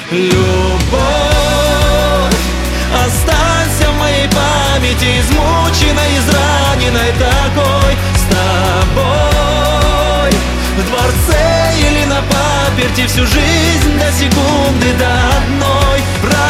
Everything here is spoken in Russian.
Любовь, останься в моей памяти, измученной, израненной такой. С тобой в дворце или на паперти, всю жизнь до секунды, до одной.